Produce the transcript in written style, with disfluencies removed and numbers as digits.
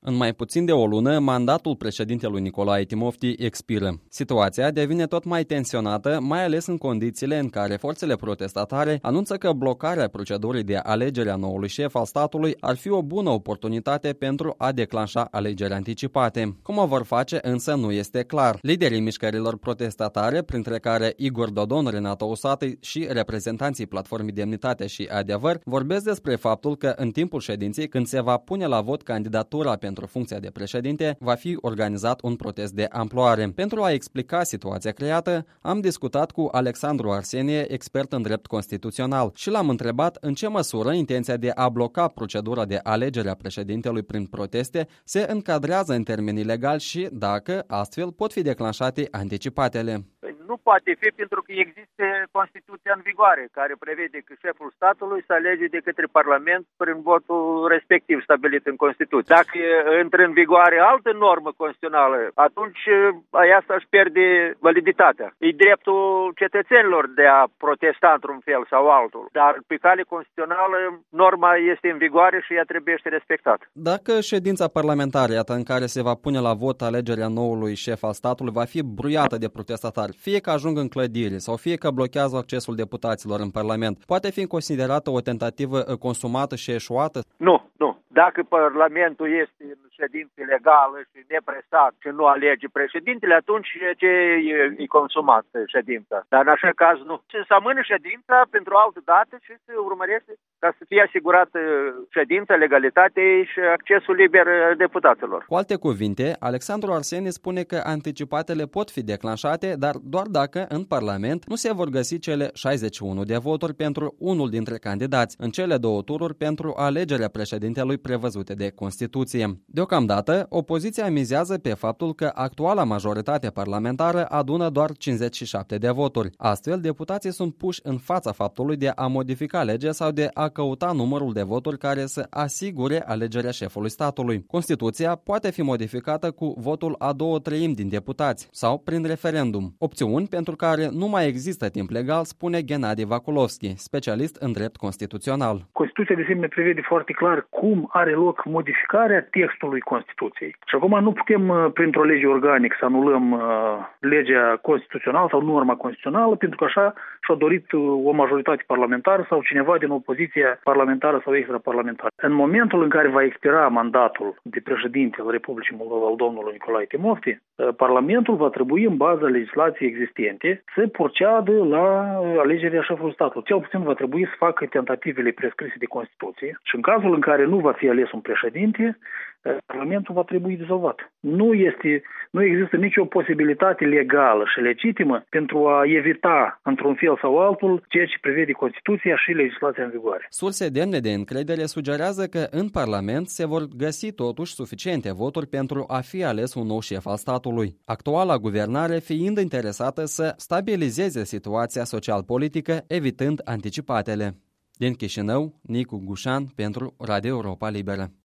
În mai puțin de o lună, mandatul președintelui Nicolae Timofti expiră. Situația devine tot mai tensionată, mai ales în condițiile în care forțele protestatare anunță că blocarea procedurii de alegere a noului șef al statului ar fi o bună oportunitate pentru a declanșa alegeri anticipate. Cum o vor face însă nu este clar. Liderii mișcărilor protestatare, printre care Igor Dodon, Renato Usatăi și reprezentanții Platformei Demnitate și Adevăr, vorbesc despre faptul că în timpul ședinței, când se va pune la vot candidatura pentru funcția de președinte, va fi organizat un protest de amploare. Pentru a explica situația creată, am discutat cu Alexandru Arsenie, expert în drept constituțional, și l-am întrebat în ce măsură intenția de a bloca procedura de alegere a președintelui prin proteste se încadrează în termenii legali și dacă, astfel, pot fi declanșate anticipatele. Nu poate fi, pentru că există Constituția în vigoare, care prevede că șeful statului se alege de către Parlament prin votul respectiv stabilit în Constituție. Dacă intră în vigoare altă normă constituțională, atunci aia să-și pierde validitatea. E dreptul cetățenilor de a protesta într-un fel sau altul. Dar pe cale constituțională, norma este în vigoare și ea trebuie respectată. Dacă ședința parlamentară, iată, în care se va pune la vot alegerea noului șef al statului, va fi bruiată de protestatari, fie că ajung în clădire sau fie că blochează accesul deputaților în Parlament, poate fi considerată o tentativă consumată și eșuată? Nu. Dacă Parlamentul este în ședință legală și nepresat și nu alege președintele, atunci e consumat ședința. Dar în așa caz nu. Se amână ședința pentru altă dată și se urmărește ca să fie asigurată ședința, legalitate și accesul liber deputaților. Cu alte cuvinte, Alexandru Arsenie spune că anticipatele pot fi declanșate, dar doar dacă în Parlament nu se vor găsi cele 61 de voturi pentru unul dintre candidați în cele două tururi pentru alegerea președintelui prevăzute de Constituție. Deocamdată, opoziția mizează pe faptul că actuala majoritate parlamentară adună doar 57 de voturi. Astfel, deputații sunt puși în fața faptului de a modifica legea sau de a căuta numărul de voturi care să asigure alegerea șefului statului. Constituția poate fi modificată cu votul a 2/3 din deputați sau prin referendum, opțiuni pentru care nu mai există timp legal, spune Gennady Vakulovski, specialist în drept constituțional. Constituția de asemenea prevede foarte clar cum are loc modificarea textului Constituției. Și acum nu putem printr-o lege organică să anulăm legea constituțională sau norma constituțională, pentru că așa și-a dorit o majoritate parlamentară sau cineva din opoziția parlamentară sau extraparlamentară. În momentul în care va expira mandatul de președinte al Republicii Moldova al domnului Nicolae Timofti, Parlamentul va trebui, în baza legislației existente, să proceadă la alegerea șefului statului. Cel puțin va trebui să facă tentativele prescrise de Constituție și în cazul în care nu va fi ales un președinte, Parlamentul va trebui dizolvat. Nu există nicio posibilitate legală și legitimă pentru a evita, într-un fel sau altul, ceea ce prevede Constituția și legislația în vigoare. Surse demne de încredere sugerează că în Parlament se vor găsi totuși suficiente voturi pentru a fi ales un nou șef al statului. Actuala guvernare fiind interesată să stabilizeze situația social-politică, evitând anticipatele. Din Chișinău, Nicu Gușan pentru Radio Europa Liberă.